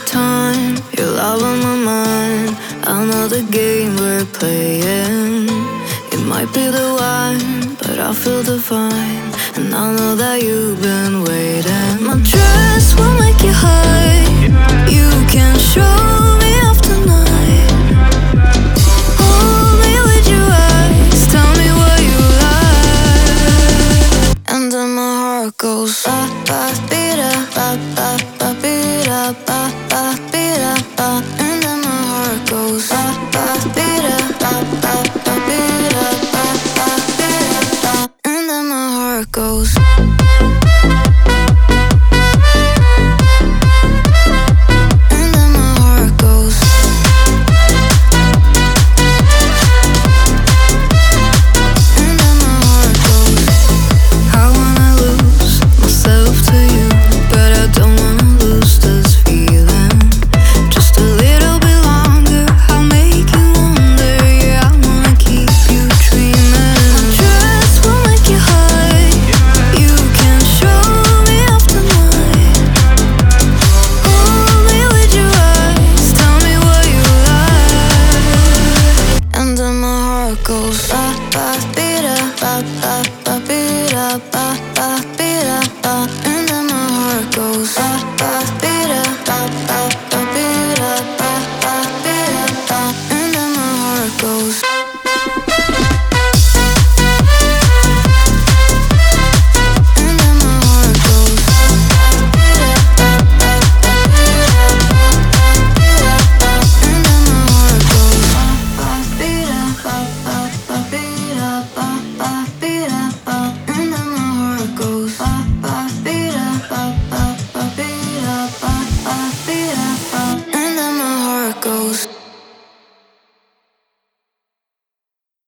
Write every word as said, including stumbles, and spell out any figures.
time, your love on my mind. I know the game we're playing. It might be the wine, but I feel divine. And I know that you've been waiting. My dress will make you high. You can show me off tonight. Hold me with your eyes, tell me what you like. And then my heart goes ba ba beat up, ba ba ba beat up, ba ba beat up, ba. And then my heart goes ba ba beat up, ba ba ba beat up, ba ba beat up, ba. And then my heart goes. Goes ba ba beat up, ba ba ba beat up, ba ba beat up, ba. And then my heart goes ba ba.